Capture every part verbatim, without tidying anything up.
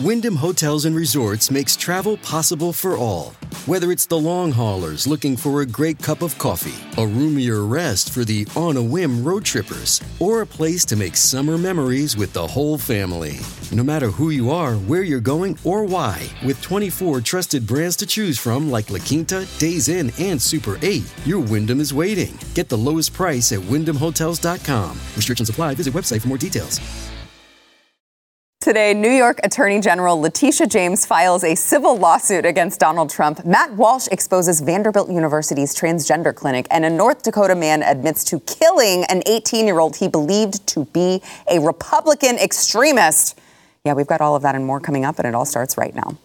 Wyndham Hotels and Resorts makes travel possible for all. Whether it's the long haulers looking for a great cup of coffee, a roomier rest for the on-a-whim road trippers, or a place to make summer memories with the whole family. No matter who you are, where you're going, or why, with twenty-four trusted brands to choose from like La Quinta, Days Inn, and Super eight, your Wyndham is waiting. Get the lowest price at wyndham hotels dot com. Restrictions apply. Visit website for more details. Today, New York Attorney General Letitia James files a civil lawsuit against Donald Trump. Matt Walsh exposes Vanderbilt University's transgender clinic, and a North Dakota man admits to killing an eighteen-year-old he believed to be a Republican extremist. Yeah, we've got all of that and more coming up, and it all starts right now.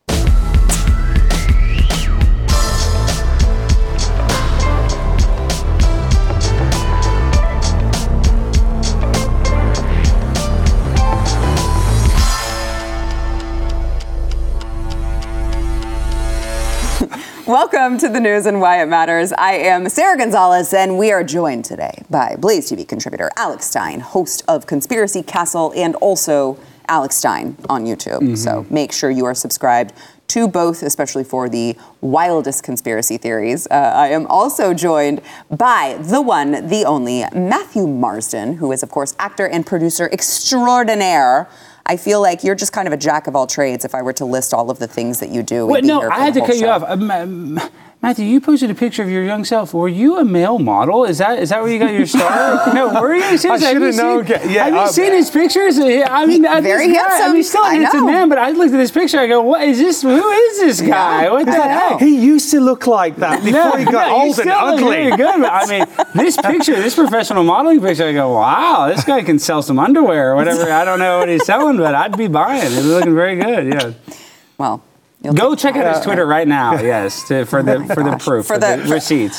Welcome to the news and why it matters. I am Sarah Gonzalez, and we are joined today by Blaze T V contributor Alex Stein, host of Conspiracy Castle, and also Alex Stein on YouTube. Mm-hmm. So make sure you are subscribed to both, especially for the wildest conspiracy theories. Uh, I am also joined by the one, the only, Matthew Marsden, who is, of course, actor and producer extraordinaire. I feel like you're just kind of a jack of all trades if I were to list all of the things that you do. Wait, no, I had to cut show. you off. Um, Matthew, you posted a picture of your young self. Were you a male model? Is that is that where you got your start? No, were you? Seriously, I should have known. Yeah, have you uh, seen his pictures? I mean, very guy, handsome. I mean, still a handsome man, but I looked at this picture. I go, what is this? Who is this guy? Yeah, what the hell? He used to look like that before no, he got no, old and ugly. Really good, but I mean, this picture, this professional modeling picture, I go, wow, this guy can sell some underwear or whatever. I don't know what he's selling, but I'd be buying. It's looking very good. Yeah. Well. Go check out his Twitter right now, yes, to, for the for the proof, for, for the, the receipts.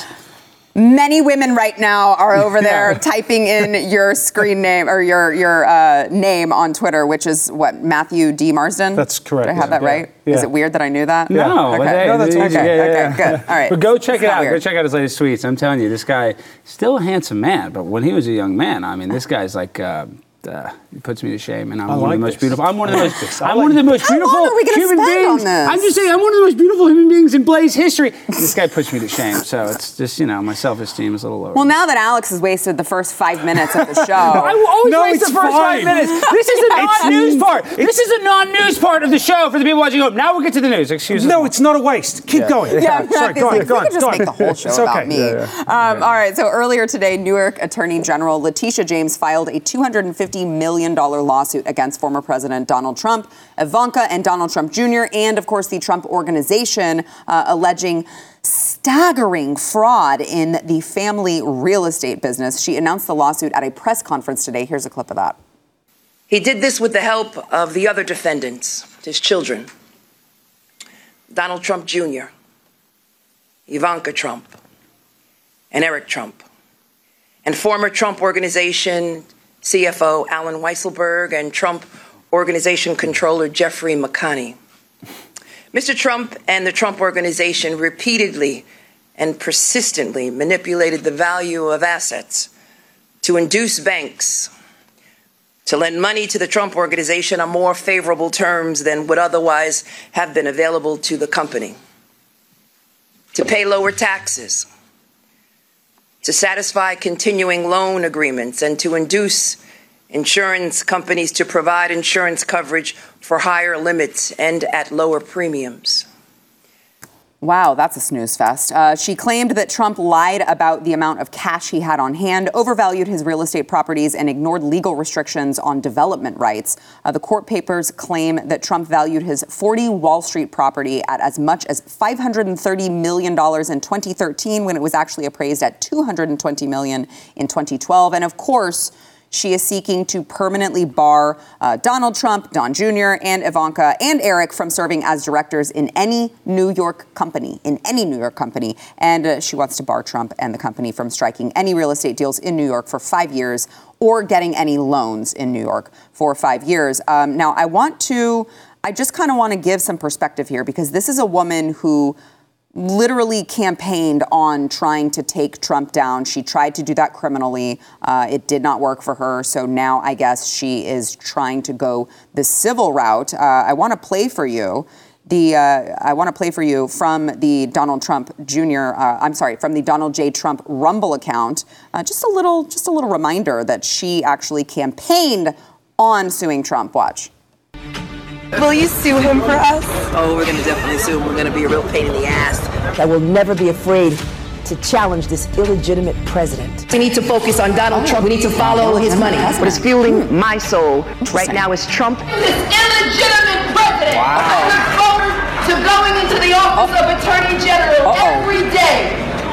Many women right now are over there yeah. typing in your screen name or your your uh, name on Twitter, which is what, Matthew D. Marsden? That's correct. Did I have yeah. that right? Yeah. Is it weird that I knew that? Yeah. No, okay. no, that's okay. okay. Okay. Yeah, okay, yeah. Good. All right. But go check it's it out. Weird. Go check out his latest tweets. I'm telling you, this guy, still a handsome man, but when he was a young man, I mean, this guy's like. Uh, Uh, it puts me to shame, and I'm I one like of the most this. beautiful. I'm one of the most. This. I'm like one of the most How beautiful long are we gonna human spend beings. on this? I'm just saying, I'm one of the most beautiful human beings in Blaze history. This guy puts me to shame, so it's just, you know, my self-esteem is a little lower. Well, now that Alex has wasted the first five minutes of the show, I will always No, waste the it's first fine. five minutes. This is a non-news part. This is a non-news part of the show for the people watching home. Now we'll get to the news. Excuse me. No, it's not a waste. Keep Yeah. going. Yeah, Sorry, go on, like, go we on, could just go make on. the whole show It's about okay. me. Yeah, yeah. Um, all right, so earlier today, New York Attorney General Letitia James filed a two hundred fifty million dollars lawsuit against former President Donald Trump, Ivanka, and Donald Trump Junior, and, of course, the Trump Organization, uh, alleging staggering fraud in the family real estate business. She announced the lawsuit at a press conference today. Here's a clip of that. He did this with the help of the other defendants, his children, Donald Trump Junior, Ivanka Trump, and Eric Trump, and former Trump Organization C F O Alan Weisselberg and Trump Organization Controller Jeffrey McConney. Mister Trump and the Trump Organization repeatedly and persistently manipulated the value of assets to induce banks to lend money to the Trump Organization on more favorable terms than would otherwise have been available to the company, to pay lower taxes, to satisfy continuing loan agreements, and to induce insurance companies to provide insurance coverage for higher limits and at lower premiums. Wow, that's a snooze fest. Uh, she claimed that Trump lied about the amount of cash he had on hand, overvalued his real estate properties, and ignored legal restrictions on development rights. Uh, the court papers claim that Trump valued his forty Wall Street property at as much as five hundred thirty million dollars in twenty thirteen, when it was actually appraised at two hundred twenty million dollars in twenty twelve. And of course, she is seeking to permanently bar uh, Donald Trump, Don Junior, and Ivanka and Eric from serving as directors in any New York company, in any New York company. And uh, she wants to bar Trump and the company from striking any real estate deals in New York for five years or getting any loans in New York for five years. Um, now, I want to, I just kind of want to give some perspective here, because this is a woman who literally campaigned on trying to take Trump down. She tried to do that criminally. Uh, it did not work for her. So now I guess she is trying to go the civil route. Uh, I want to play for you. The uh, I want to play for you from the Donald Trump Junior Uh, I'm sorry, from the Donald J. Trump Rumble account. Uh, just a little, just a little reminder that she actually campaigned on suing Trump. Watch. Will you sue him for us? Oh, we're going to definitely sue him. We're going to be a real pain in the ass. I will never be afraid to challenge this illegitimate president. We need to focus on Donald Trump. We need to follow his money. What is fueling my soul right now is Trump. This illegitimate president. Wow. I look forward to going into the office of Attorney General Uh-oh. every day,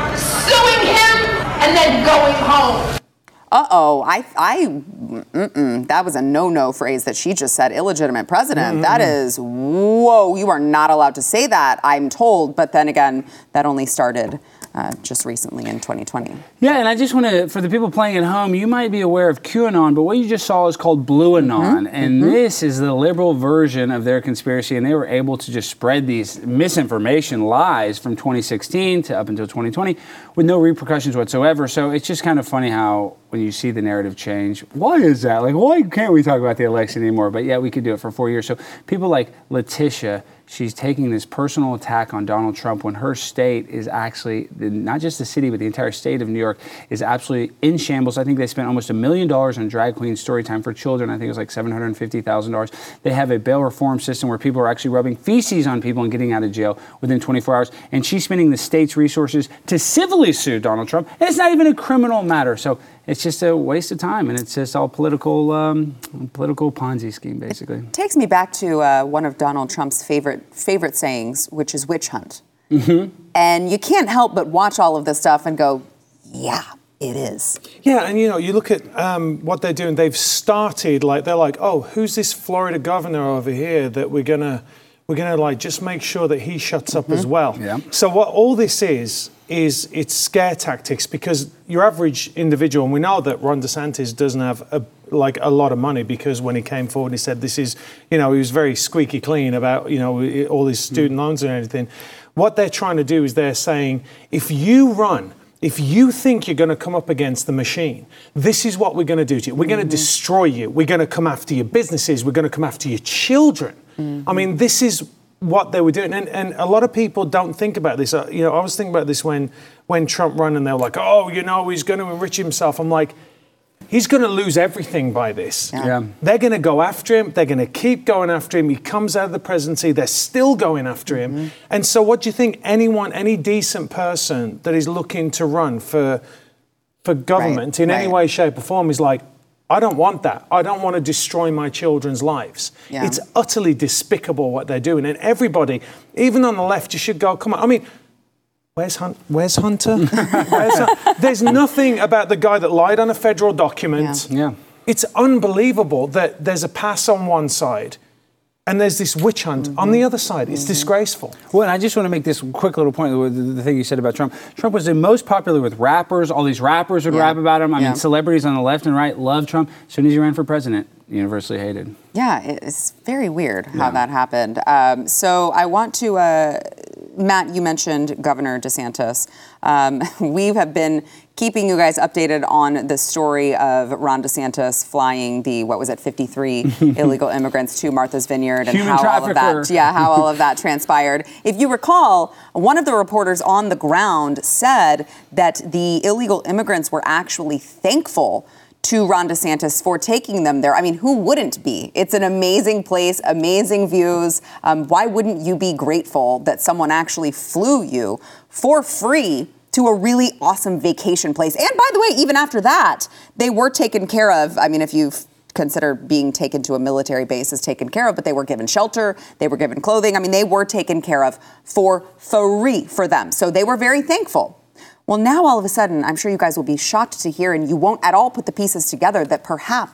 suing him, and then going home. Uh-oh, I, I, mm-mm, that was a no-no phrase that she just said, illegitimate president. Mm-hmm. That is, whoa, you are not allowed to say that, I'm told. But then again, that only started uh, just recently in twenty twenty. Yeah, and I just want to, for the people playing at home, you might be aware of QAnon, but what you just saw is called Blue Anon. Mm-hmm. And mm-hmm. this is the liberal version of their conspiracy, and they were able to just spread these misinformation lies from twenty sixteen to up until twenty twenty with no repercussions whatsoever. So it's just kind of funny how when you see the narrative change, why is that? Like, why can't we talk about the election anymore? But yeah, we could do it for four years. So people like Letitia, she's taking this personal attack on Donald Trump when her state is actually, not just the city, but the entire state of New York is absolutely in shambles. I think they spent almost a million dollars on drag queen story time for children. I think it was like seven hundred fifty thousand dollars. They have a bail reform system where people are actually rubbing feces on people and getting out of jail within twenty-four hours. And she's spending the state's resources to civilly sue Donald Trump. And it's not even a criminal matter. So it's just a waste of time, and it's just all political, um, political Ponzi scheme, basically. It takes me back to uh, one of Donald Trump's favorite favorite sayings, which is witch hunt. Mm-hmm. And you can't help but watch all of this stuff and go, yeah, it is. Yeah, and you know, you look at um, what they're doing. They've started like they're like, oh, who's this Florida governor over here that we're gonna we're gonna like just make sure that he shuts up mm-hmm. as well. Yeah. So what all this is. is it's scare tactics because your average individual, and we know that Ron DeSantis doesn't have a, like a lot of money because when he came forward he said this is, you know, he was very squeaky clean about, you know, all his student loans and everything. What they're trying to do is they're saying, if you run, if you think you're going to come up against the machine, this is what we're going to do to you. We're mm-hmm. going to destroy you. We're going to come after your businesses. We're going to come after your children. Mm-hmm. I mean, this is what they were doing. And, and a lot of people don't think about this. Uh, you know, I was thinking about this when, when Trump ran and they were like, oh, you know, he's going to enrich himself. I'm like, he's going to lose everything by this. Yeah. Yeah. They're going to go after him. They're going to keep going after him. He comes out of the presidency. They're still going after him. Mm-hmm. And so what do you think anyone, any decent person that is looking to run for, for government right. in right. any way, shape or form is like, I don't want that. I don't want to destroy my children's lives. Yeah. It's utterly despicable what they're doing. And everybody, even on the left, you should go, come on. I mean, where's, Hun- where's Hunter? where's Hun- There's nothing about the guy that lied on a federal document. Yeah. yeah. It's unbelievable that there's a pass on one side and there's this witch hunt mm-hmm. on the other side. It's mm-hmm. disgraceful. Well, and I just want to make this quick little point with the thing you said about Trump. Trump was the most popular with rappers. All these rappers would yeah. rap about him. I yeah. mean, celebrities on the left and right love Trump. As soon as he ran for president, universally hated. Yeah, it's very weird how yeah. that happened. Um, so I want to, uh, Matt, you mentioned Governor DeSantis. Um, we have been keeping you guys updated on the story of Ron DeSantis flying the, what was it, fifty-three illegal immigrants to Martha's Vineyard and Human how trafficker. all of that, yeah, how all of that transpired. If you recall, one of the reporters on the ground said that the illegal immigrants were actually thankful to Ron DeSantis for taking them there. I mean, who wouldn't be? It's an amazing place, amazing views. Um, why wouldn't you be grateful that someone actually flew you for free to a really awesome vacation place? And by the way, even after that, they were taken care of. I mean, if you consider being taken to a military base as taken care of, but they were given shelter, they were given clothing. I mean, they were taken care of for free for them. So they were very thankful. Well, now all of a sudden, I'm sure you guys will be shocked to hear, and you won't at all put the pieces together, that perhaps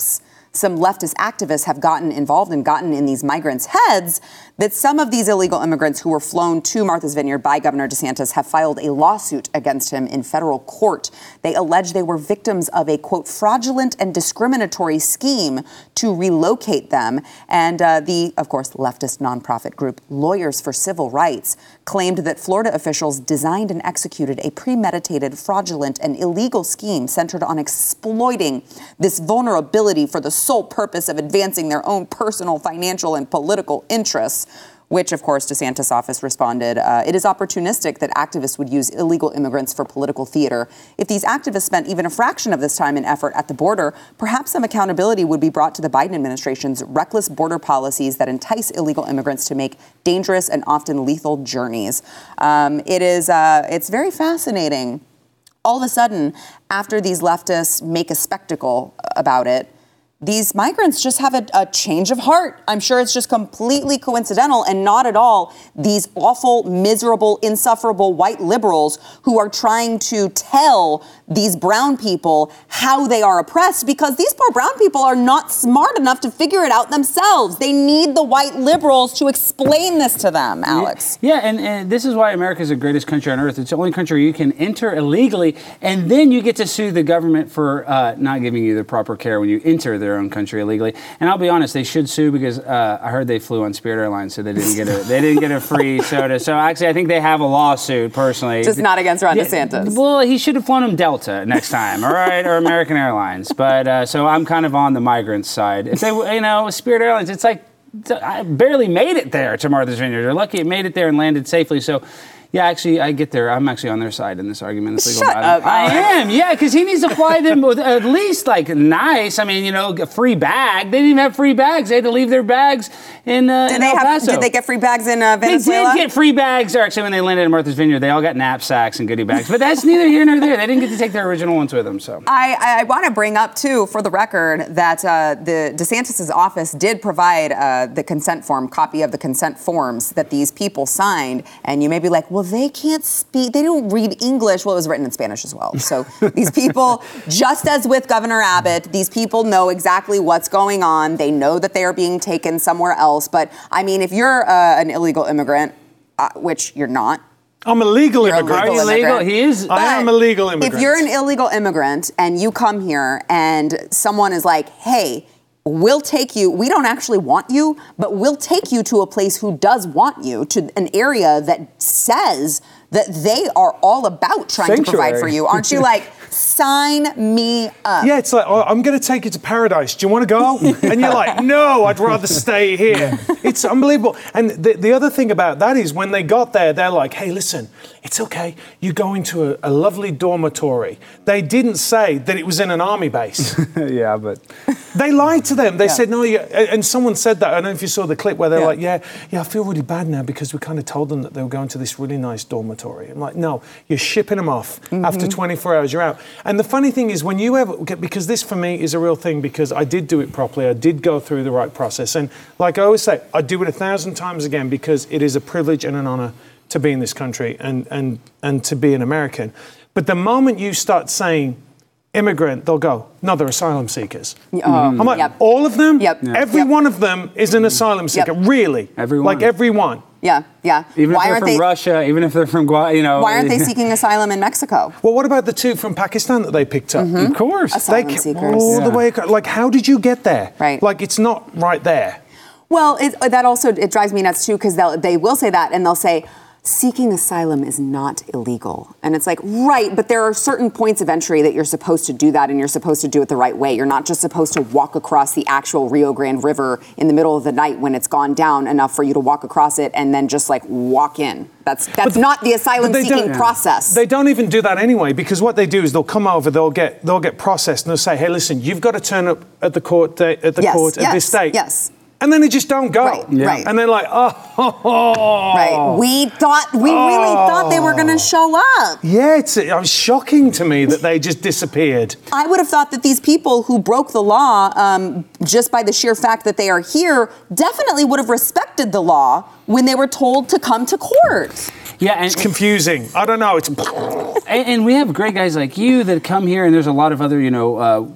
some leftist activists have gotten involved and gotten in these migrants' heads that some of these illegal immigrants who were flown to Martha's Vineyard by Governor DeSantis have filed a lawsuit against him in federal court. They allege they were victims of a, quote, fraudulent and discriminatory scheme to relocate them. And uh, the, of course, leftist nonprofit group Lawyers for Civil Rights claimed that Florida officials designed and executed a premeditated, fraudulent, and illegal scheme centered on exploiting this vulnerability for the sole purpose of advancing their own personal, financial, and political interests, which, of course, DeSantis' office responded, uh, it is opportunistic that activists would use illegal immigrants for political theater. If these activists spent even a fraction of this time and effort at the border, perhaps some accountability would be brought to the Biden administration's reckless border policies that entice illegal immigrants to make dangerous and often lethal journeys. Um, it is, uh, it's very fascinating. All of a sudden, after these leftists make a spectacle about it, these migrants just have a, a change of heart. I'm sure it's just completely coincidental and not at all these awful, miserable, insufferable white liberals who are trying to tell these brown people how they are oppressed, because these poor brown people are not smart enough to figure it out themselves. They need the white liberals to explain this to them, Alex. Yeah, and, and this is why America is the greatest country on earth. It's the only country you can enter illegally, and then you get to sue the government for uh, not giving you the proper care when you enter their own country illegally. And I'll be honest, they should sue because uh, I heard they flew on Spirit Airlines, so they didn't get a they didn't get a free soda. So actually, I think they have a lawsuit personally. Just not against Ron DeSantis. Well, he should have flown them Delta next time, all right, or American Airlines. But uh, so I'm kind of on the migrants' side. If they, you know, Spirit Airlines, it's like I barely made it there to Martha's Vineyard. They're lucky it made it there and landed safely. So. Yeah, actually, I get there. I'm actually on their side in this argument. This legal Shut battle. up. I am, yeah, because he needs to fly them with at least like nice. I mean, you know, a free bag. They didn't even have free bags. They had to leave their bags in, uh, Did in they El have? Paso. Did they get free bags in uh, Venezuela? They did get free bags. Or actually, when they landed in Martha's Vineyard, they all got knapsacks and goodie bags. But that's neither here nor there. They didn't get to take their original ones with them. So I, I want to bring up, too, for the record, that uh, the DeSantis' office did provide uh, the consent form, copy of the consent forms that these people signed. And you may be like, well, they can't speak. They don't read English. Well, it was written in Spanish as well. So these people, just as with Governor Abbott, these people know exactly what's going on. They know that they are being taken somewhere else. But, I mean, if you're uh, an illegal immigrant, uh, which you're not. I'm a legal You're immigrant. a legal Are you legal? immigrant. He is. But I am a legal immigrant. If you're an illegal immigrant and you come here and someone is like, hey, we'll take you, we don't actually want you, but we'll take you to a place who does want you, to an area that says that they are all about trying Sanctuary. to provide for you. Aren't you like, sign me up? Yeah, it's like, oh, I'm going to take you to paradise. Do you want to go? And you're like, no, I'd rather stay here. It's unbelievable. And the, the other thing about that is when they got there, they're like, hey, listen, it's okay. You go into a, a lovely dormitory. They didn't say that it was in an army base. Yeah, but They lied to them. They Yeah. said, no, you, and someone said that. I don't know if you saw the clip where they're Yeah. like, yeah, yeah, I feel really bad now because we kind of told them that they were going to this really nice dormitory. I'm like, no, you're shipping them off. Mm-hmm. After twenty-four hours, you're out. And the funny thing is when you ever get, because this for me is a real thing because I did do it properly. I did go through the right process. And like I always say, I'd do it a thousand times again because it is a privilege and an honor to be in this country and, and, and to be an American. But the moment you start saying, immigrant, they'll go, no, they're asylum seekers. Uh, I'm like, yep. all of them? Yep. Every Yep. one of them is an asylum seeker, Yep. really. Everyone. Like everyone. Yeah, yeah. even Why if they're aren't from they? Russia, even if they're from Gua, you know. Why aren't they seeking asylum in Mexico? Well, what about the two from Pakistan that they picked up? Of course. Asylum They ca- seekers. all the Yeah. way across. Like, how did you get there? Right. Like, it's not right there. Well, it, that also, it drives me nuts too, because they will say that and they'll say, seeking asylum is not illegal. And it's like, right, but there are certain points of entry that you're supposed to do that and you're supposed to do it the right way. You're not just supposed to walk across the actual Rio Grande River in the middle of the night when it's gone down enough for you to walk across it and then just like walk in. That's that's But- not the asylum but they seeking don't- process. They don't even do that anyway, because what they do is they'll come over, they'll get they'll get processed, and they'll say, hey, listen, you've got to turn up at the court date, at the Yes, court at this yes, date. yes. And then they just don't go. Right, Yeah. right. And they're like, oh, ho, ho. Right. We thought, we really thought they were going to show up. Yeah, it's it was shocking to me that they just disappeared. I would have thought that these people who broke the law um, just by the sheer fact that they are here definitely would have respected the law when they were told to come to court. Yeah, and, It's confusing. I don't know. It's and, and we have great guys like you that come here, and there's a lot of other, you know, uh,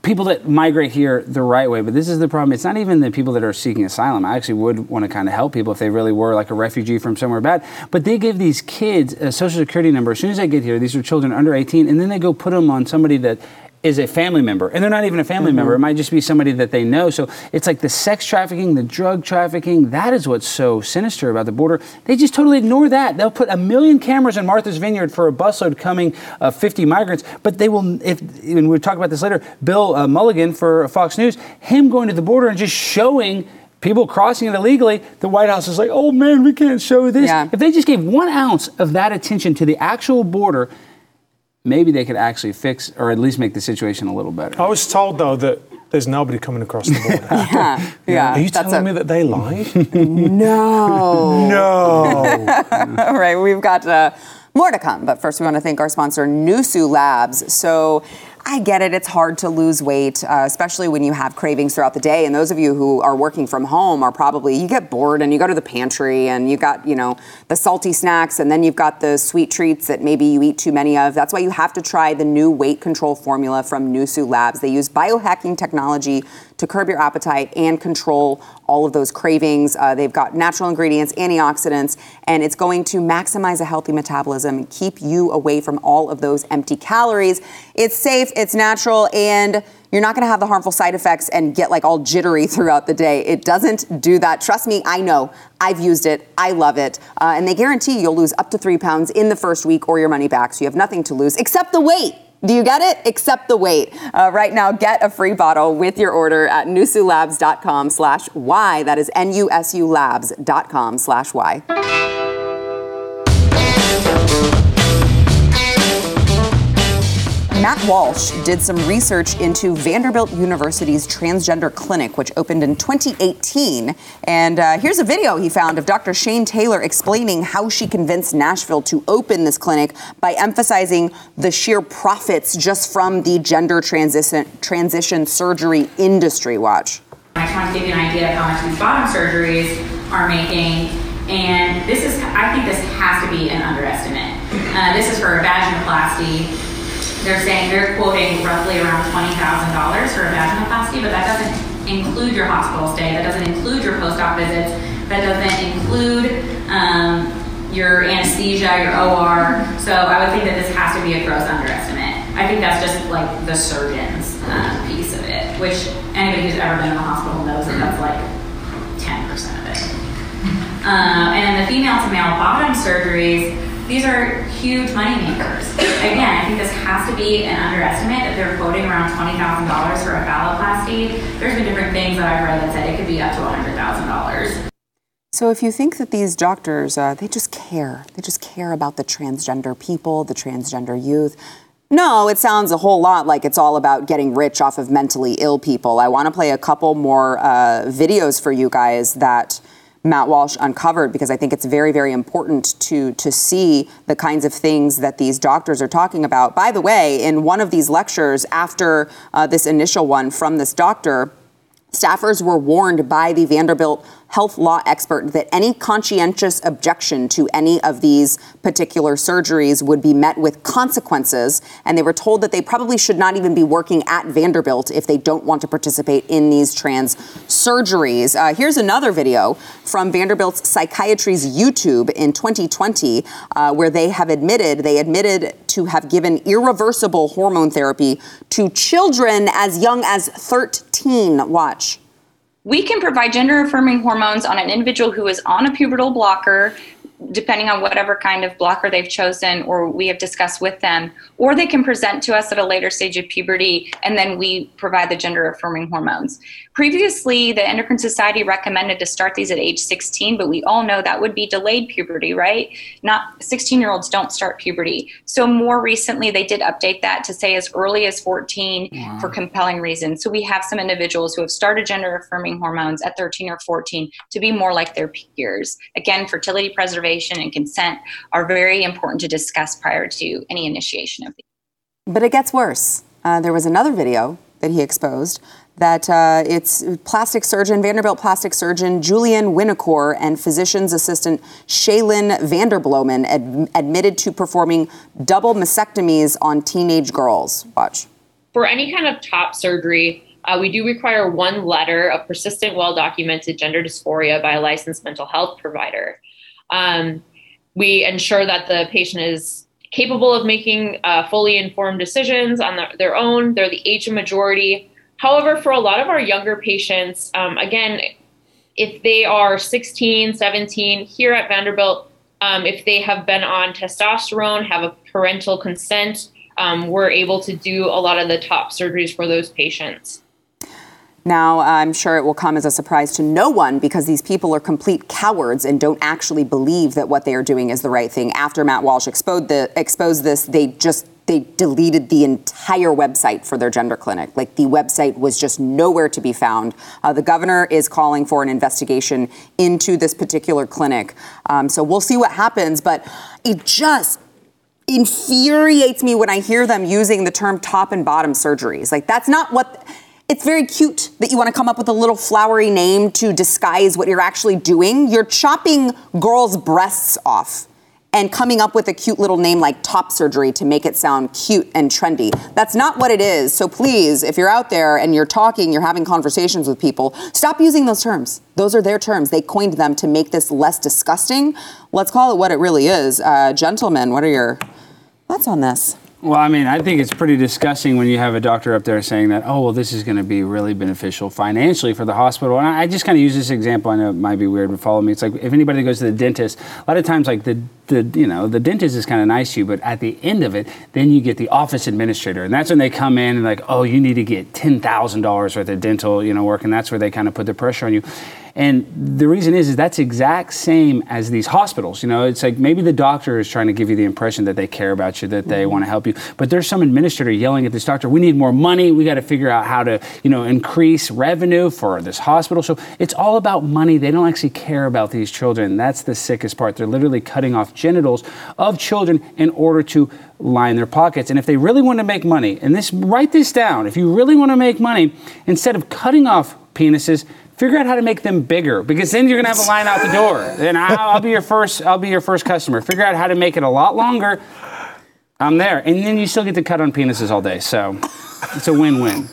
people that migrate here the right way, but this is the problem. It's not even the people that are seeking asylum. I actually would want to kind of help people if they really were like a refugee from somewhere bad. But they give these kids a social security number as soon as they get here. These are children under eighteen, and then they go put them on somebody that is a family member, and they're not even a family mm-hmm. member. It might just be somebody that they know. So it's like the sex trafficking, the drug trafficking. That is what's so sinister about the border. They just totally ignore that. They'll put a million cameras in Martha's Vineyard for a busload coming of uh, fifty migrants, but they will, if, and we'll talk about this later, Bill uh, Mulligan for Fox News, him going to the border and just showing people crossing it illegally, the White House is like, oh man, we can't show this. Yeah. If they just gave one ounce of that attention to the actual border, maybe they could actually fix or at least make the situation a little better. I was told, though, that there's nobody coming across the border. yeah, yeah. Are you telling a... me that they lied? No. No. All right, we've got uh, more to come. But first, we want to thank our sponsor, Nusu Labs. So I get it. It's hard to lose weight, uh, especially when you have cravings throughout the day. And those of you who are working from home are probably, you get bored and you go to the pantry and you got, you know, the salty snacks and then you've got the sweet treats that maybe you eat too many of. That's why you have to try the new weight control formula from Nusu Labs. They use biohacking technology to curb your appetite and control all of those cravings. Uh, they've got natural ingredients, antioxidants, and it's going to maximize a healthy metabolism and keep you away from all of those empty calories. It's safe, it's natural, and you're not gonna have the harmful side effects and get like all jittery throughout the day. It doesn't do that. Trust me, I know. I've used it. I love it. Uh, and they guarantee you'll lose up to three pounds in the first week or your money back. So you have nothing to lose except the weight. Do you get it? Accept the weight. Uh, right now, get a free bottle with your order at nusulabs.com slash Y. That is N-U-S-U labs.com slash Y. Matt Walsh did some research into Vanderbilt University's transgender clinic, which opened in twenty eighteen. And uh, here's a video he found of Doctor Shane Taylor explaining how she convinced Nashville to open this clinic by emphasizing the sheer profits just from the gender transition, transition surgery industry. Watch. I just want to give you an idea of how much these bottom surgeries are making. And this is, I think this has to be an underestimate. Uh, this is for a vaginoplasty. They're saying they're quoting roughly around twenty thousand dollars for a vaginoplasty, but that doesn't include your hospital stay. That doesn't include your post-op visits. That doesn't include um, your anesthesia, your O R. So I would think that this has to be a gross underestimate. I think that's just like the surgeon's uh, piece of it, which anybody who's ever been in the hospital knows that that's like ten percent of it. Uh, and then the female to male bottom surgeries, these are huge money makers. Again, I think this has to be an underestimate that they're quoting around twenty thousand dollars for a phalloplasty. There's been different things that I've read that said it could be up to one hundred thousand dollars. So if you think that these doctors, uh, they just care, they just care about the transgender people, the transgender youth. No, it sounds a whole lot like it's all about getting rich off of mentally ill people. I want to play a couple more uh, videos for you guys that Matt Walsh uncovered, because I think it's very, very important to to see the kinds of things that these doctors are talking about. By the way, in one of these lectures, after uh, this initial one from this doctor, staffers were warned by the Vanderbilt health law expert that any conscientious objection to any of these particular surgeries would be met with consequences. And they were told that they probably should not even be working at Vanderbilt if they don't want to participate in these trans surgeries. Uh, here's another video from Vanderbilt's Psychiatry's YouTube in twenty twenty, uh, where they have admitted, they admitted to have given irreversible hormone therapy to children as young as thirteen. Watch. We can provide gender-affirming hormones on an individual who is on a pubertal blocker, depending on whatever kind of blocker they've chosen or we have discussed with them, or they can present to us at a later stage of puberty, and then we provide the gender-affirming hormones. Previously, the Endocrine Society recommended to start these at age sixteen, but we all know that would be delayed puberty, right? Not sixteen-year-olds don't start puberty. So more recently, they did update that to say as early as fourteen. Wow. For compelling reasons. So we have some individuals who have started gender-affirming hormones at thirteen or fourteen to be more like their peers. Again, fertility preservation and consent are very important to discuss prior to any initiation of these. But it gets worse. Uh, there was another video that he exposed that uh, it's plastic surgeon, Vanderbilt plastic surgeon Julian Winocour and physician's assistant Shaylin Vanderbloemen ad- admitted to performing double mastectomies on teenage girls. Watch. for any kind of top surgery, uh, we do require one letter of persistent, well-documented gender dysphoria by a licensed mental health provider. Um, we ensure that the patient is capable of making uh, fully informed decisions on the, their own. They're the age majority. However, for a lot of our younger patients, um, again, if they are sixteen, seventeen, here at Vanderbilt, um, if they have been on testosterone, have a parental consent, um, we're able to do a lot of the top surgeries for those patients. Now, I'm sure it will come as a surprise to no one because these people are complete cowards and don't actually believe that what they are doing is the right thing. After Matt Walsh exposed, the, exposed this, they just they deleted the entire website for their gender clinic. Like, the website was just nowhere to be found. Uh, the governor is calling for an investigation into this particular clinic. Um, so we'll see what happens. But it just infuriates me when I hear them using the term top and bottom surgeries. Like, that's not what... It's very cute that you want to come up with a little flowery name to disguise what you're actually doing. You're chopping girls' breasts off and coming up with a cute little name like top surgery to make it sound cute and trendy. That's not what it is. So please, if you're out there and you're talking, you're having conversations with people, stop using those terms. Those are their terms. They coined them to make this less disgusting. Let's call it what it really is. Uh, gentlemen, what are your thoughts on this? Well, I mean, I think it's pretty disgusting when you have a doctor up there saying that, oh, well, this is going to be really beneficial financially for the hospital. And I just kind of use this example. I know it might be weird, but follow me. It's like if anybody goes to the dentist, a lot of times, like the, the you know, the dentist is kind of nice to you, but at the end of it, then you get the office administrator. And that's when they come in and like, oh, you need to get ten thousand dollars worth of dental, you know, work. And that's where they kind of put the pressure on you. And the reason is, is that's exact same as these hospitals. You know, it's like maybe the doctor is trying to give you the impression that they care about you, that they mm-hmm. want to help you. But there's some administrator yelling at this doctor, we need more money. We got to figure out how to, you know, increase revenue for this hospital. So it's all about money. They don't actually care about these children. That's the sickest part. They're literally cutting off genitals of children in order to line their pockets. And if they really want to make money, and this, write this down, if you really want to make money, instead of cutting off penises, figure out how to make them bigger, because then you're gonna have a line out the door. And I'll, I'll be your first. I'll be your first customer. Figure out how to make it a lot longer. I'm there, and then you still get to cut on penises all day. So it's a win-win.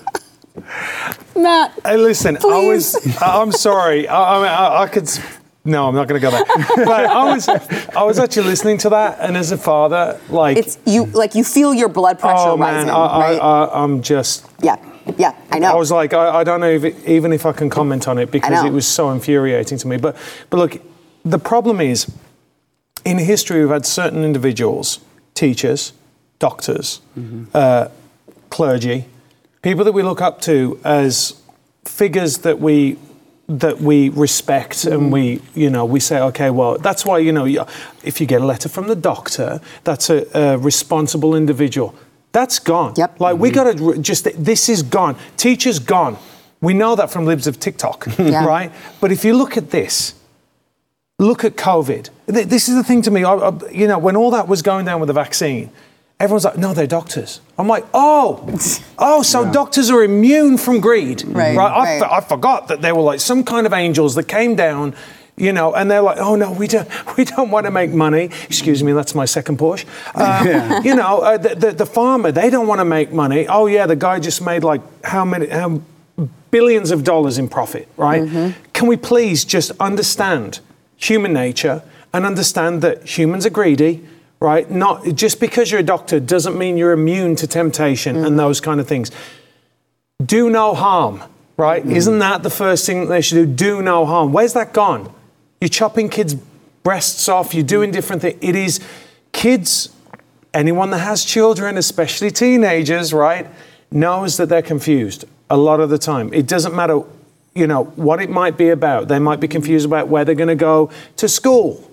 Matt, hey, listen. please. I was. I'm sorry. I, I, mean, I, I could. No, I'm not going to go there. But I was. I was actually listening to that, and as a father, like it's you. Like you feel your blood pressure oh, man, rising. I, right? I, I, I'm just. Yeah. Yeah, I know. I was like, I, I don't know if it, even if I can comment on it because it was so infuriating to me. But, but look, the problem is, in history, we've had certain individuals, teachers, doctors, mm-hmm. uh, clergy, people that we look up to as figures that we that we respect, mm-hmm. and we, you know, we say, okay, well, that's why, you know, if you get a letter from the doctor, that's a, a responsible individual. That's gone. Yep. Like, mm-hmm. we got to just, this is gone. Teachers gone. We know that from Libs of TikTok, yeah. right? But if you look at this, look at COVID. This is the thing to me, I, I, you know, when all that was going down with the vaccine, everyone's like, no, they're doctors. I'm like, oh, oh, so yeah. doctors are immune from greed. Right, right? I, right. f- I forgot that they were like some kind of angels that came down, you know, and they're like, oh no, we don't, we don't want to make money. Excuse me, that's my second Porsche. Uh, yeah. You know, uh, the, the the farmer, they don't want to make money. Oh yeah, the guy just made like how many, how billions of dollars in profit, right? Mm-hmm. Can we please just understand human nature and understand that humans are greedy, right? Not just because you're a doctor doesn't mean you're immune to temptation mm-hmm. and those kind of things. Do no harm, right? Mm-hmm. Isn't that the first thing that they should do? Do no harm. Where's that gone? You're chopping kids' breasts off. You're doing different things. It is kids, anyone that has children, especially teenagers, right, knows that they're confused a lot of the time. It doesn't matter, you know, what it might be about. They might be confused about where they're going to go to school.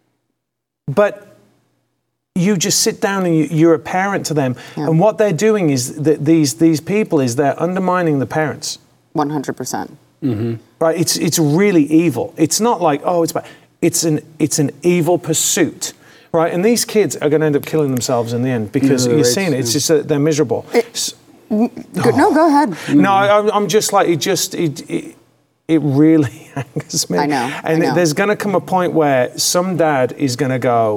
But you just sit down and you, you're a parent to them. Yeah. And what they're doing is that these these people is they're undermining the parents. one hundred percent. Mm-hmm. Right, it's it's really evil. It's not like, oh, it's bad. It's an it's an evil pursuit, right? And these kids are going to end up killing themselves in the end because yeah, you're seeing it. It's just that they're miserable. It, oh. No, go ahead. No, I, I'm just like it. Just it, it, it really angers me. I know. And I know. there's going to come a point where some dad is going to go,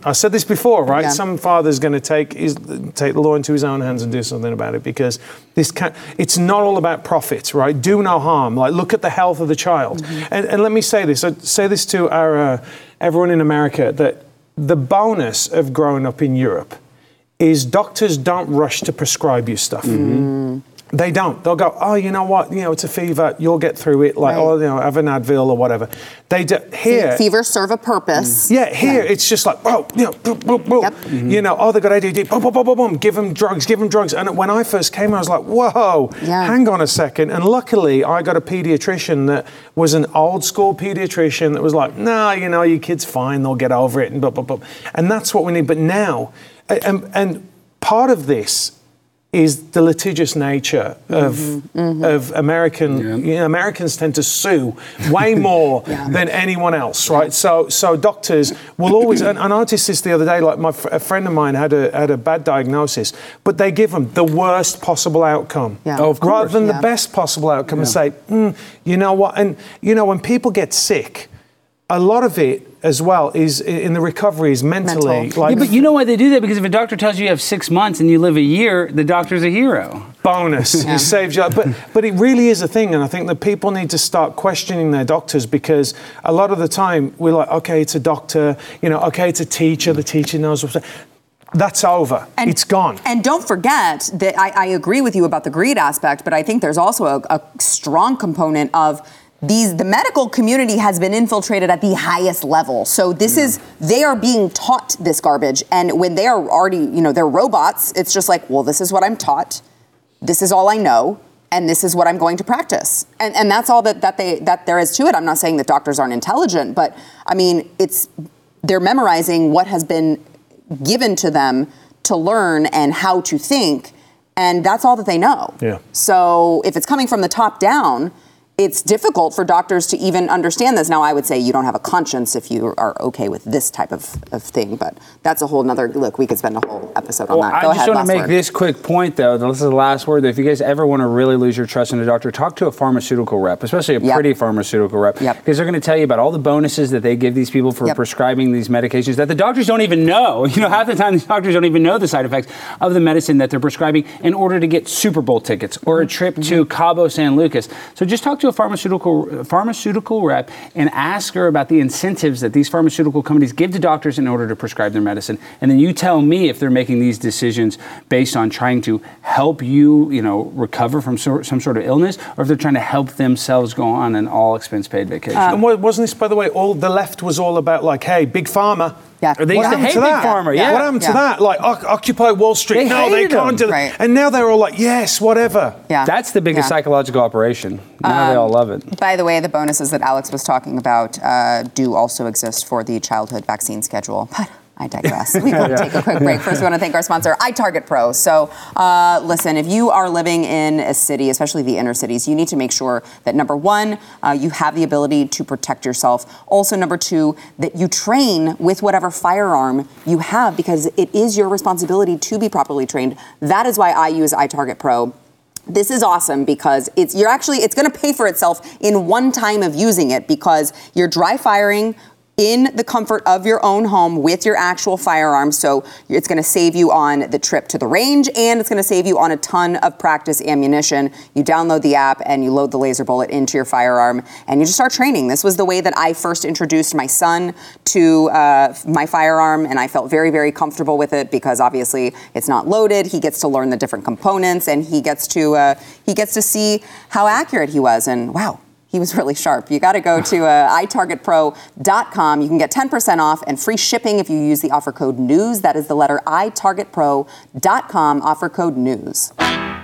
I said this before, right? Yeah. Some father's going to take his, take the law into his own hands and do something about it, because this can, it's not all about profits, right? Do no harm. Like, look at the health of the child. Mm-hmm. And, and let me say this. I say this to our uh, everyone in America, that the bonus of growing up in Europe is doctors don't rush to prescribe you stuff. Mm-hmm. They don't. They'll go, oh, you know what? You know, it's a fever. You'll get through it. Like, right. oh, you know, have an Advil or whatever. They do. Here, fevers serve a purpose. Yeah, here yeah. it's just like, oh, you know, boop, boop, boop. Yep. Mm-hmm. You know, oh, they got A D D. Boom, boom, boom, boom, boom. Give them drugs. Give them drugs. And when I first came, I was like, whoa, yeah. hang on a second. And luckily, I got a pediatrician that was an old school pediatrician that was like, nah, you know, your kid's fine. They'll get over it. And blah, blah, blah. And that's what we need. But now, and and part of this is the litigious nature of mm-hmm, mm-hmm. of American, yeah. you know, Americans tend to sue way more yeah. than anyone else, right? So so doctors will always, and I noticed this the other day, like my a friend of mine had a had a bad diagnosis, but they give them the worst possible outcome, yeah. oh, of course. rather than yeah. the best possible outcome, yeah. and say, mm, you know what, and you know when people get sick, a lot of it as well is in the recovery is mentally. Mental. Like, yeah, but you know why they do that? Because if a doctor tells you you have six months and you live a year, the doctor's a hero. Bonus. Yeah. He saved you. But but it really is a thing, and I think that people need to start questioning their doctors, because a lot of the time we're like, okay, it's a doctor, you know, okay, it's a teacher, the teacher knows what's. That's over. And, it's gone. And don't forget that I, I agree with you about the greed aspect, but I think there's also a, a strong component of These, the medical community has been infiltrated at the highest level. So this yeah. is, they are being taught this garbage. And when they are already, you know, they're robots, it's just like, well, this is what I'm taught. This is all I know. And this is what I'm going to practice. And and that's all that, that they that there is to it. I'm not saying that doctors aren't intelligent, but I mean, it's, they're memorizing what has been given to them to learn and how to think. And that's all that they know. Yeah. So if it's coming from the top down, it's difficult for doctors to even understand this. Now, I would say you don't have a conscience if you are okay with this type of, of thing, but that's a whole nother, look, we could spend a whole episode on well, that. Go I just ahead, want to make word. this quick point, though. This is the last word. That if you guys ever want to really lose your trust in a doctor, talk to a pharmaceutical rep, especially a yep. pretty pharmaceutical rep, yep. because they're going to tell you about all the bonuses that they give these people for yep. prescribing these medications that the doctors don't even know. You know, half the time, these doctors don't even know the side effects of the medicine that they're prescribing in order to get Super Bowl tickets or a trip mm-hmm. to Cabo San Lucas. So just talk to a pharmaceutical pharmaceutical rep and ask her about the incentives that these pharmaceutical companies give to doctors in order to prescribe their medicine. And then you tell me if they're making these decisions based on trying to help you, you know, recover from so, some sort of illness, or if they're trying to help themselves go on an all expense paid vacation. Uh, and wasn't this, by the way, all the left was all about like, hey, big pharma. Yeah. Or they what used to happened hate to Big that? Pharma, yeah. What happened yeah. to that? Like, o- Occupy Wall Street. They no, they hated can't them. do that. Right. And now they're all like, yes, whatever. Yeah. That's the biggest yeah. psychological operation. Now um, they all love it. By the way, the bonuses that Alex was talking about uh, do also exist for the childhood vaccine schedule. But I digress. We got to take a quick break. First, we want to thank our sponsor, iTarget Pro. So, uh, listen, if you are living in a city, especially the inner cities, you need to make sure that, number one, uh, you have the ability to protect yourself. Also, number two, that you train with whatever firearm you have, because it is your responsibility to be properly trained. That is why I use iTarget Pro. This is awesome because it's you're actually it's going to pay for itself in one time of using it, because you're dry firing in the comfort of your own home with your actual firearm. So it's going to save you on the trip to the range, and it's going to save you on a ton of practice ammunition. You download the app and you load the laser bullet into your firearm and you just start training. This was the way that I first introduced my son to uh, my firearm, and I felt very, very comfortable with it because obviously it's not loaded. He gets to learn the different components, and he gets to uh, he gets to see how accurate he was. And wow, he was really sharp. You got to go to uh, i target pro dot com. You can get ten percent off and free shipping if you use the offer code NEWS. That is the letter i target pro dot com, offer code NEWS.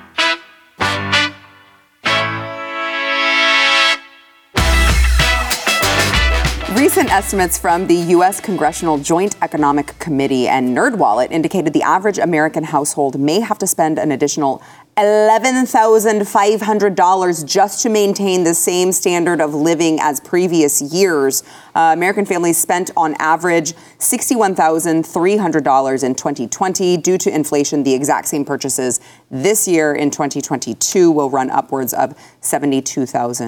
Recent estimates from the U S Congressional Joint Economic Committee and NerdWallet indicated the average American household may have to spend an additional eleven thousand five hundred dollars just to maintain the same standard of living as previous years. Uh, American families spent on average sixty-one thousand three hundred dollars in twenty twenty. Due to inflation, the exact same purchases this year in twenty twenty-two will run upwards of seventy-two thousand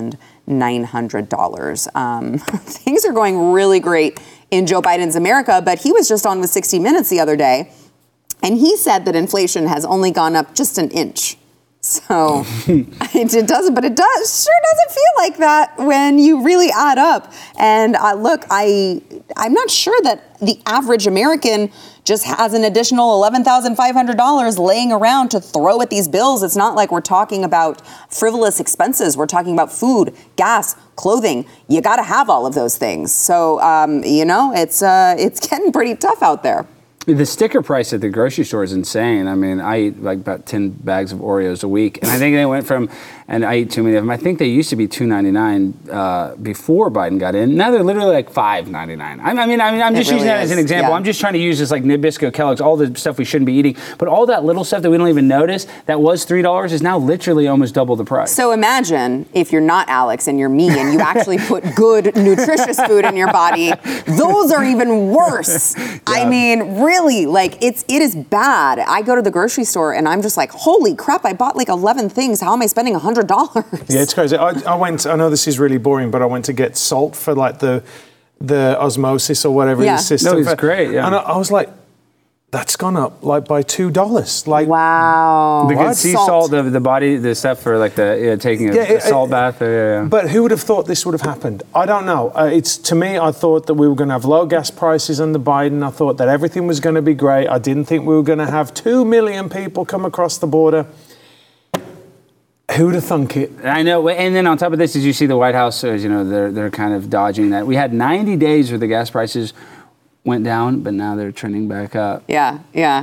nine hundred dollars. Um, things are going really great in Joe Biden's America, but he was just on with sixty minutes the other day, and he said that inflation has only gone up just an inch. So it, it doesn't, but it does sure doesn't feel like that when you really add up. And uh, look, I I'm not sure that the average American just has an additional eleven thousand five hundred dollars laying around to throw at these bills. It's not like we're talking about frivolous expenses. We're talking about food, gas, clothing. You got to have all of those things. So um, you know, it's uh, it's getting pretty tough out there. The sticker price at the grocery store is insane. I mean, I eat like about ten bags of Oreos a week, and I think they went from, and I eat too many of them. I think they used to be two ninety-nine uh, before Biden got in. Now they're literally like five ninety-nine. I mean, I mean, I'm just really using that is. as an example. Yeah. I'm just trying to use this like Nabisco, Kellogg's, all the stuff we shouldn't be eating, but all that little stuff that we don't even notice that was three dollars is now literally almost double the price. So imagine if you're not Alex and you're me, and you actually put good, nutritious food in your body. Those are even worse. Yeah. I mean, really, like it's it is bad. I go to the grocery store and I'm just like, holy crap! I bought like eleven things. How am I spending a hundred dollars? Yeah, it's crazy. I, I went. I know this is really boring, but I went to get salt for like the the osmosis or whatever Yeah. the system. No, it's for, great. Yeah, and I, I was like, that's gone up like by two dollars. Like wow. Because sea salt, the, the body, the stuff for like the yeah, taking a, Yeah, a it- salt it- bath. Uh, yeah, yeah. But who would have thought this would have happened? I don't know. Uh, it's to me, I thought that we were going to have low gas prices under Biden. I thought that everything was going to be great. I didn't think we were going to have two million people come across the border. Who would have thunk it? I know, and then on top of this, did you see the White House? Uh, you know, they're they're kind of dodging that. We had ninety days where the gas prices went down, but now they're trending back up. Yeah, yeah,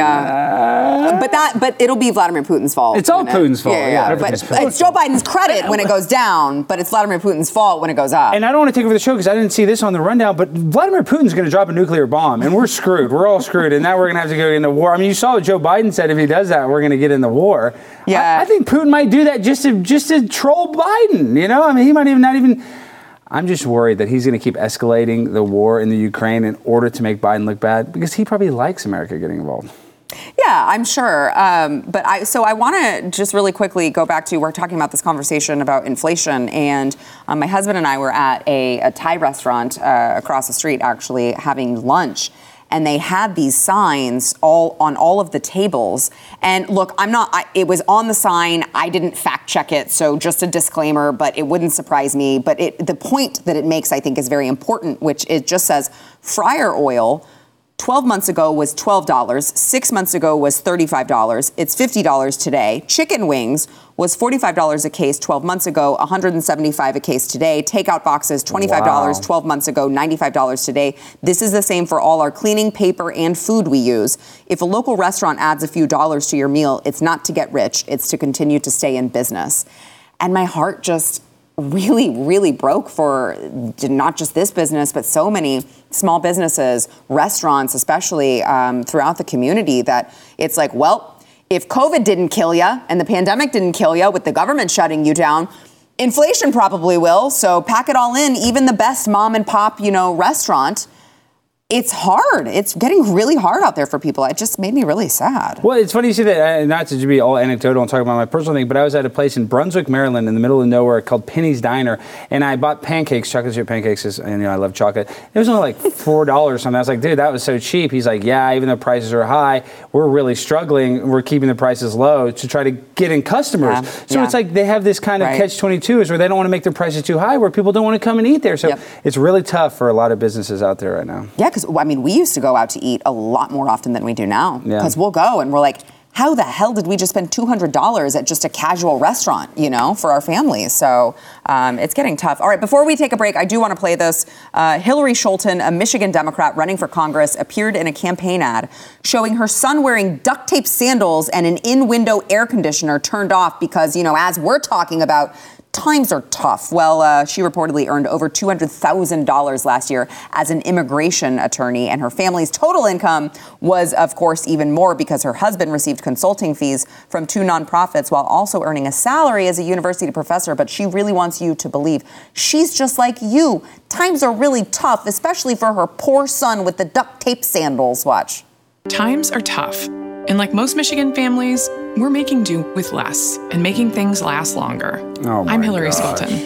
yeah. Uh, but that, but it'll be Vladimir Putin's fault. It's all when Putin's fault, Yeah, yeah, yeah. everything's But Putin's it's Joe Biden's credit when it goes down, but it's Vladimir Putin's fault when it goes up. And I don't want to take over the show because I didn't see this on the rundown, but Vladimir Putin's going to drop a nuclear bomb, and we're screwed. We're all screwed, and now we're going to have to go into war. I mean, you saw what Joe Biden said. If he does that, we're going to get in the war. Yeah. I, I think Putin might do that just to just to troll Biden. You know, I mean, he might even not even. I'm just worried that he's going to keep escalating the war in the Ukraine in order to make Biden look bad because he probably likes America getting involved. Yeah, I'm sure. Um, but I, so I want to just really quickly go back to, we're talking about this conversation about inflation, and um, my husband and I were at a, a Thai restaurant uh, across the street, actually, having lunch. And they had these signs all on all of the tables. And look, I'm not, I, it was on the sign. I didn't fact check it. So just a disclaimer, but it wouldn't surprise me. But it, the point that it makes, I think, is very important, which it just says fryer oil twelve months ago was twelve dollars. Six months ago was thirty-five dollars. It's fifty dollars today. Chicken wings was forty-five dollars a case twelve months ago, one hundred seventy-five dollars a case today. Takeout boxes, twenty-five dollars Wow. twelve months ago, ninety-five dollars today. This is the same for all our cleaning, paper, and food we use. If a local restaurant adds a few dollars to your meal, it's not to get rich. It's to continue to stay in business. And my heart just really, really broke for not just this business, but so many small businesses, restaurants, especially um, throughout the community, that it's like, well, if COVID didn't kill you and the pandemic didn't kill you with the government shutting you down, inflation probably will. So pack it all in, even the best mom and pop, you know, restaurant. It's hard. It's getting really hard out there for people. It just made me really sad. Well, it's funny you say that, uh, not to be all anecdotal and talk about my personal thing, but I was at a place in Brunswick, Maryland, in the middle of nowhere called Penny's Diner, and I bought pancakes, chocolate chip pancakes, is, and you know, I love chocolate. It was only like four dollars or something. I was like, dude, that was so cheap. He's like, yeah, even though prices are high, we're really struggling. We're keeping the prices low to try to get in customers. Yeah, so yeah. it's like they have this kind of Right. catch twenty-two is where they don't want to make their prices too high, where people don't want to come and eat there. So Yep. it's really tough for a lot of businesses out there right now. Yeah, because, I mean, we used to go out to eat a lot more often than we do now. Yeah. Because we'll go and we're like, how the hell did we just spend two hundred dollars at just a casual restaurant, you know, for our families? So um, it's getting tough. All right, before we take a break, I do want to play this. Uh, Hillary Scholten, a Michigan Democrat running for Congress, appeared in a campaign ad showing her son wearing duct tape sandals and an in-window air conditioner turned off because, you know, as we're talking about, times are tough. Well, uh, she reportedly earned over two hundred thousand dollars last year as an immigration attorney, and her family's total income was, of course, even more because her husband received consulting fees from two nonprofits while also earning a salary as a university professor. But she really wants you to believe she's just like you. Times are really tough, especially for her poor son with the duct tape sandals. Watch. Times are tough. And like most Michigan families, we're making do with less and making things last longer. Oh my I'm Hillary gosh. Scholten.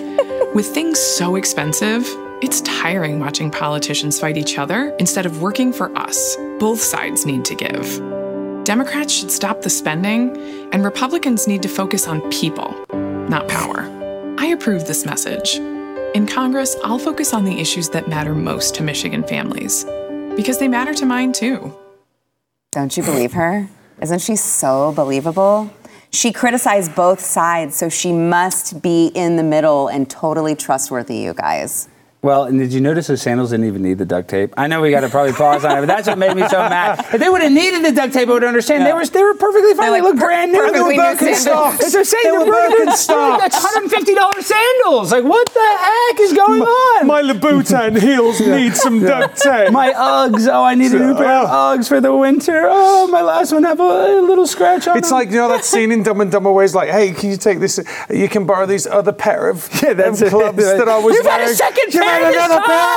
With things so expensive, it's tiring watching politicians fight each other instead of working for us. Both sides need to give. Democrats should stop the spending, and Republicans need to focus on people, not power. I approve this message. In Congress, I'll focus on the issues that matter most to Michigan families, because they matter to mine too. Don't you believe her? Isn't she so believable? She criticized both sides, so she must be in the middle and totally trustworthy, you guys. Well, and did you notice those sandals didn't even need the duct tape? I know we got to probably pause on it, but that's what made me so mad. If they would have needed the duct tape, I would understand. Yeah. They were they were perfectly fine. They, like, they looked brand new. They were Birkenstocks. As they're saying, they they're were Birkenstocks. That's one hundred fifty dollars sandals. Like, what the heck is going my, on? My Louboutin heels need some duct tape. My Uggs. Oh, I need a new pair of Uggs for the winter. Oh, my last one have a, a little scratch on It's them. like, you know, that scene in Dumb and Dumber where he's like, hey, can you take this? You can borrow these other pair of yeah, that's um, clubs it. that I was You've wearing. had a second You've pair had this another time.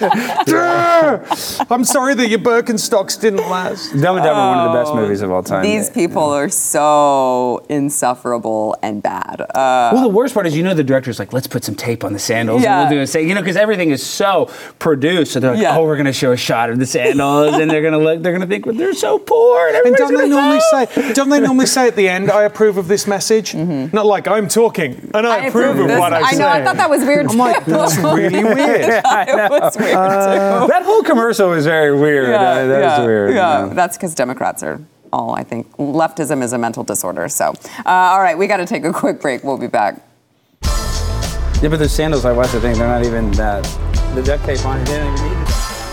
I'm sorry that your Birkenstocks didn't last. Dumb and Dumber, oh, one of the best movies of all time. These people yeah. are so insufferable and bad. Uh, well, the worst part is, you know, the director's like, let's put some tape on the sandals yeah. and we'll do a say, you know, because everything is so produced. So they're like, yeah. oh, we're going to show a shot of the sandals, and they're going to look, they're going to think, well, they're so poor. And, and don't they normally know. say, don't they normally say at the end, I approve of this message? Mm-hmm. Not like I'm talking and I, I approve, approve of what I, I say. I know, I thought that was weird. I'm like, that's really weird. Yeah, it was weird uh, that whole commercial was very weird. Yeah, uh, that yeah, was weird. Yeah, yeah. That's because Democrats are all, I think, leftism is a mental disorder. So, uh, all right, we got to take a quick break. We'll be back. Yeah, but the sandals I watched, I think they're not even that. The duct tape on it, they didn't even need it.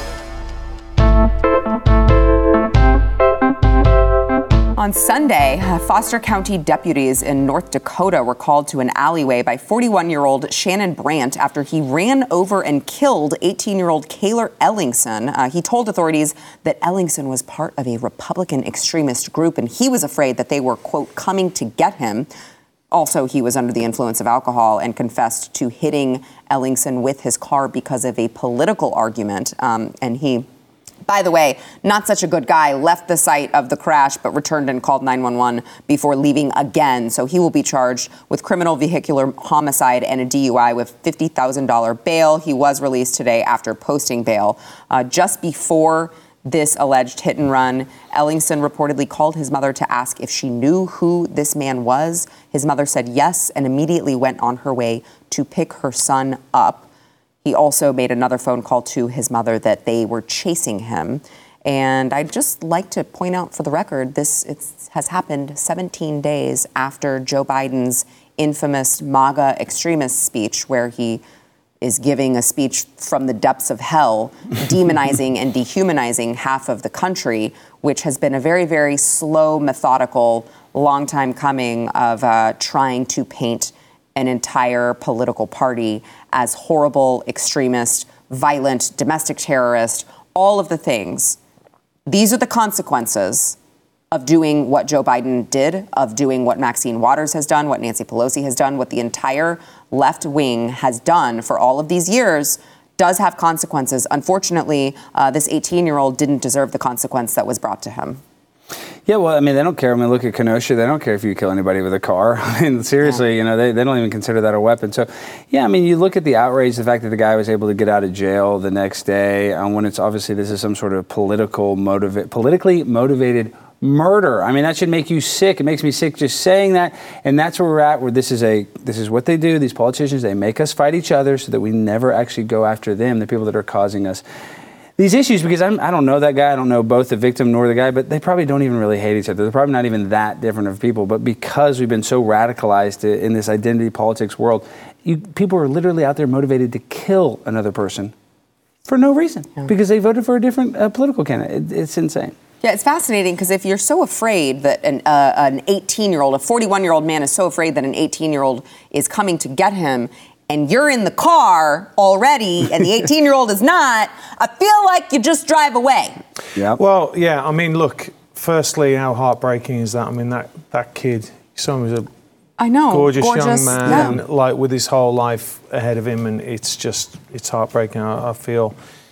On Sunday, Foster County deputies in North Dakota were called to an alleyway by forty-one-year-old Shannon Brandt after he ran over and killed eighteen-year-old Kaylor Ellingson. Uh, he told authorities that Ellingson was part of a Republican extremist group, and he was afraid that they were, quote, coming to get him. Also, he was under the influence of alcohol and confessed to hitting Ellingson with his car because of a political argument, um, and he... By the way, not such a good guy, left the site of the crash but returned and called nine one one before leaving again. So he will be charged with criminal vehicular homicide and a D U I with fifty thousand dollars bail. He was released today after posting bail. Uh, just before this alleged hit and run, Ellingson reportedly called his mother to ask if she knew who this man was. His mother said yes and immediately went on her way to pick her son up. He also made another phone call to his mother that they were chasing him. And I'd just like to point out for the record, this it's, has happened seventeen days after Joe Biden's infamous MAGA extremist speech, where he is giving a speech from the depths of hell, demonizing and dehumanizing half of the country, which has been a very, very slow, methodical, long time coming of uh, trying to paint an entire political party as horrible, extremist, violent, domestic terrorist, all of the things. These are the consequences of doing what Joe Biden did, of doing what Maxine Waters has done, what Nancy Pelosi has done, what the entire left wing has done for all of these years does have consequences. Unfortunately, uh, this eighteen-year-old didn't deserve the consequence that was brought to him. Yeah, well, I mean, they don't care. I mean, look at Kenosha. They don't care if you kill anybody with a car. I mean, seriously, yeah. you know, they, they don't even consider that a weapon. So, yeah, I mean, you look at the outrage, the fact that the guy was able to get out of jail the next day, um, when it's obviously this is some sort of political motiva- politically motivated murder. I mean, that should make you sick. It makes me sick just saying that. And that's where we're at, where this is a this is what they do. These politicians, they make us fight each other so that we never actually go after them, the people that are causing us these issues, because I'm, I don't know that guy. I don't know both the victim nor the guy, but they probably don't even really hate each other. They're probably not even that different of people. But because we've been so radicalized in this identity politics world, you, people are literally out there motivated to kill another person for no reason, yeah. because they voted for a different uh, political candidate. It, it's insane. Yeah, it's fascinating because if you're so afraid that an uh, an eighteen-year-old, a forty-one-year-old man is so afraid that an eighteen-year-old is coming to get him, and you're in the car already, and the eighteen-year-old is not, I feel like you just drive away. Yeah. Well, yeah, I mean, look, firstly, how heartbreaking is that? I mean, that, that kid, son was a I know, gorgeous, gorgeous young man, yeah. like with his whole life ahead of him, and it's just, it's heartbreaking, I, I feel.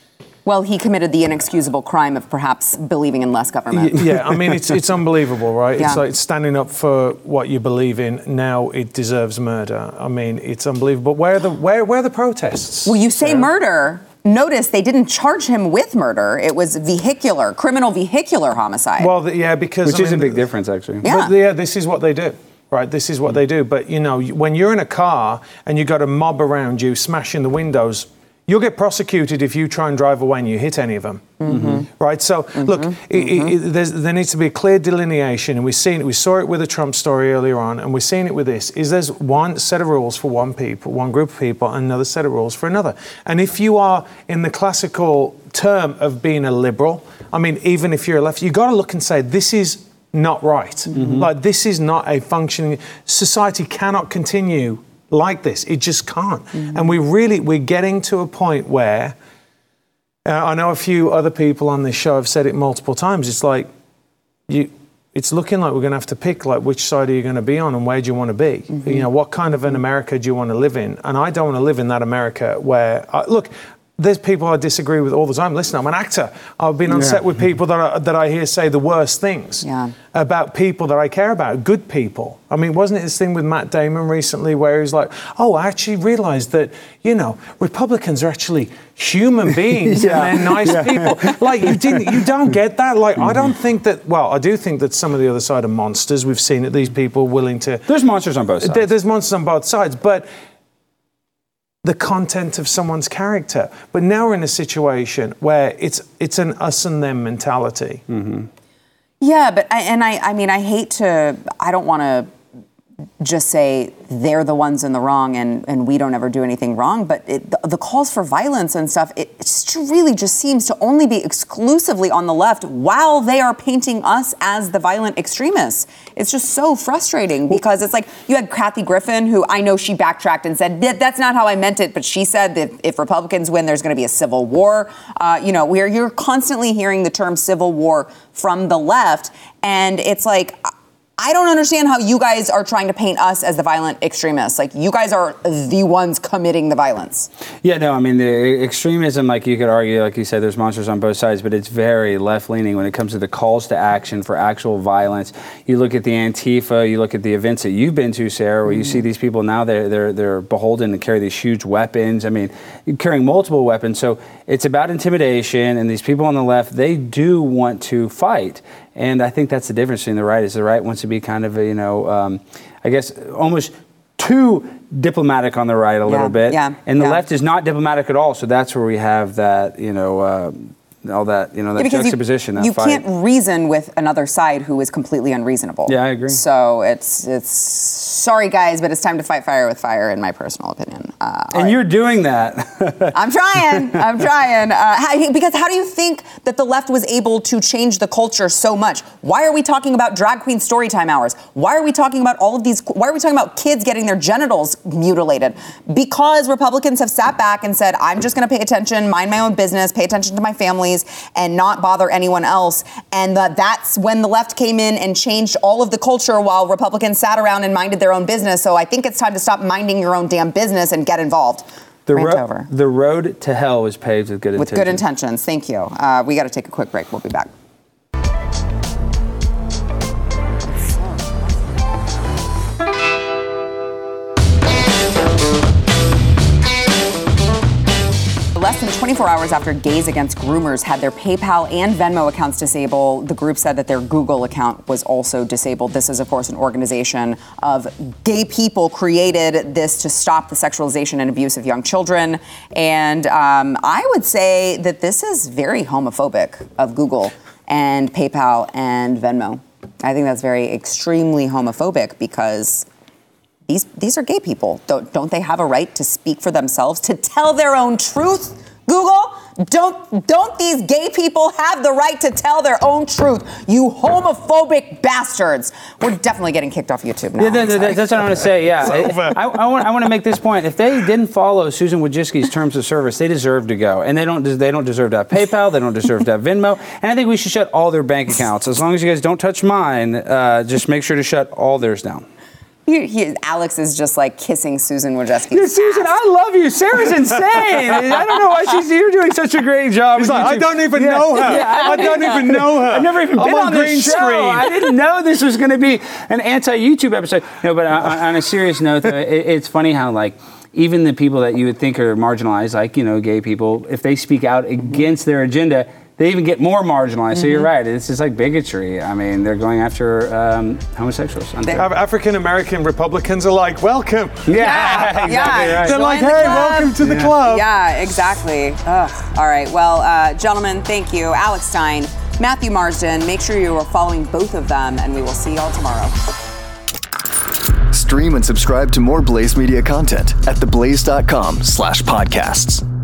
Well, he committed the inexcusable crime of perhaps believing in less government. Yeah, I mean, it's it's unbelievable, right? Yeah. It's like standing up for what you believe in. Now it deserves murder. I mean, it's unbelievable. Where are the where where are the protests? Well, you say Sarah? murder. Notice they didn't charge him with murder. It was vehicular, criminal vehicular homicide. Well, the, yeah, because which I is mean, a big difference, actually. Yeah. But yeah, this is what they do. Right, this is what they do. But, you know, when you're in a car and you've got a mob around you smashing the windows, you'll get prosecuted if you try and drive away and you hit any of them. Mm-hmm. Right? So, mm-hmm. look, mm-hmm. It, it, there's, there needs to be a clear delineation, and we've seen it. We saw it with the Trump story earlier on, and we're seeing it with this, is there's one set of rules for one people, one group of people, and another set of rules for another. And if you are in the classical term of being a liberal, I mean, even if you're a left, you've got to look and say, this is not right. Mm-hmm. Like, this is not a functioning... Society cannot continue like this. It just can't. Mm-hmm. And we really, we're getting to a point where, uh, I know a few other people on this show have said it multiple times, it's like, you, it's looking like we're going to have to pick, like, which side are you going to be on and where do you want to be? Mm-hmm. You know, what kind of an America do you want to live in? And I don't want to live in that America where, uh, look, there's people I disagree with all the time. Listen, I'm an actor. I've been on yeah. set with people that I, that I hear say the worst things yeah. about people that I care about, good people. I mean, wasn't it this thing with Matt Damon recently where he was like, oh, I actually realized that, you know, Republicans are actually human beings yeah. and they're nice yeah. people. Like, you didn't, you don't get that. Like, mm-hmm. I don't think that, well, I do think that some of the other side are monsters. We've seen it, these people willing to... There's monsters on both sides. There, there's monsters on both sides, but... the content of someone's character. But now we're in a situation where it's it's an us and them mentality. Mm-hmm. Yeah, but I, and I I mean I hate to I don't want to just say they're the ones in the wrong and, and we don't ever do anything wrong, but it, the, the calls for violence and stuff, it, it just really just seems to only be exclusively on the left while they are painting us as the violent extremists. It's just so frustrating because it's like you had Kathy Griffin, who I know she backtracked and said, that's not how I meant it, but she said that if Republicans win, there's going to be a civil war. Uh, you know, where you're constantly hearing the term civil war from the left, and it's like... I don't understand how you guys are trying to paint us as the violent extremists. Like, you guys are the ones committing the violence. Yeah, no, I mean, the extremism, like you could argue, like you said, there's monsters on both sides, but it's very left-leaning when it comes to the calls to action for actual violence. You look at the Antifa, you look at the events that you've been to, Sarah, where mm-hmm. you see these people now, they're, they're, they're beholden to carry these huge weapons. I mean, carrying multiple weapons. So it's about intimidation, and these people on the left, they do want to fight. And I think that's the difference between the right is the right wants to be kind of, a, you know, um, I guess almost too diplomatic on the right a yeah, little bit. Yeah, and the yeah. left is not diplomatic at all. So that's where we have that, you know, uh, all that, you know, that yeah, juxtaposition. You, that you fight. can't reason with another side who is completely unreasonable. Yeah, I agree. So it's, it's sorry, guys, but it's time to fight fire with fire, in my personal opinion. Uh, and right. you're doing that. I'm trying. I'm trying. Uh, how, because how do you think that the left was able to change the culture so much? Why are we talking about drag queen storytime hours? Why are we talking about all of these? Why are we talking about kids getting their genitals mutilated? Because Republicans have sat back and said, I'm just going to pay attention, mind my own business, pay attention to my families, and not bother anyone else. And the, that's when the left came in and changed all of the culture while Republicans sat around and minded their own business. So I think it's time to stop minding your own damn business and get involved. The, ro- the road to hell is paved with good with intentions. With good intentions. Thank you. Uh, we got to take a quick break. We'll be back. Less than twenty-four hours after Gays Against Groomers had their PayPal and Venmo accounts disabled, the group said that their Google account was also disabled. This is, of course, an organization of gay people created this to stop the sexualization and abuse of young children. And um, I would say that this is very homophobic of Google and PayPal and Venmo. I think that's very extremely homophobic because These these are gay people. Don't don't they have a right to speak for themselves, to tell their own truth? Google, don't don't these gay people have the right to tell their own truth? You homophobic bastards. We're definitely getting kicked off YouTube now. Yeah, that, that, that's what I want to say. Yeah, I, I want I want to make this point. If they didn't follow Susan Wojcicki's terms of service, they deserve to go, and they don't they don't deserve to have PayPal. They don't deserve to have Venmo, and I think we should shut all their bank accounts. As long as you guys don't touch mine, uh, just make sure to shut all theirs down. He, he, Alex is just like kissing Susan Wojcicki's Yeah, Susan, ass. I love you. Sarah's insane. I don't know why she's you're doing such a great job. He's like, I don't even Yeah. know her. Yeah, I don't even know her. I've never even I'm been on on green this show. screen. I didn't know this was going to be an anti-YouTube episode. No, but on, on a serious note, though, it, it's funny how like even the people that you would think are marginalized, like you know, gay people, if they speak out against their agenda, they even get more marginalized. Mm-hmm. So you're right. It's just like bigotry. I mean, they're going after um, homosexuals. African American Republicans are like, welcome. Yeah, Yeah, exactly yeah. right. They're like, Join the hey, club. welcome to the Yeah. club. Yeah, exactly. Ugh. All right. Well, uh, gentlemen, thank you. Alex Stein, Matthew Marsden. Make sure you are following both of them, and we will see y'all tomorrow. Stream and subscribe to more Blaze Media content at theblaze dot com slash podcasts.